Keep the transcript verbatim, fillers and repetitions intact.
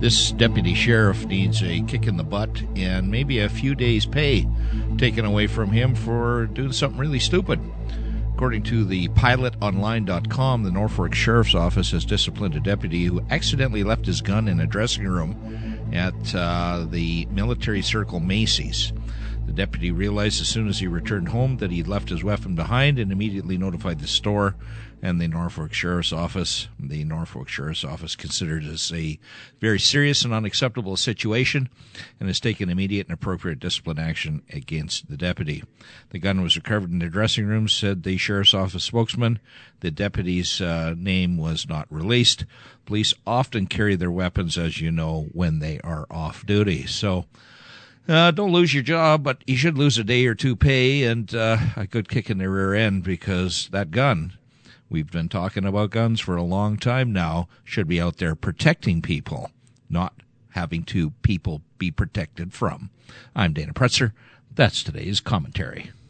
This deputy sheriff needs a kick in the butt and maybe a few days' pay taken away from him for doing something really stupid. According to the pilot online dot com, the Norfolk Sheriff's Office has disciplined a deputy who accidentally left his gun in a dressing room at uh, the Military Circle Macy's. The deputy realized as soon as he returned home that he'd left his weapon behind and immediately notified the store and the Norfolk Sheriff's Office. The Norfolk Sheriff's Office considered this a very serious and unacceptable situation and has taken immediate and appropriate discipline action against the deputy. The gun was recovered in the dressing room, said the Sheriff's Office spokesman. The deputy's uh, name was not released. Police often carry their weapons, as you know, when they are off duty. So, Uh, don't lose your job, but you should lose a day or two pay and uh, a good kick in the rear end, because that gun, we've been talking about guns for a long time now, should be out there protecting people, not having to people be protected from. I'm Dana Pretzer. That's today's commentary.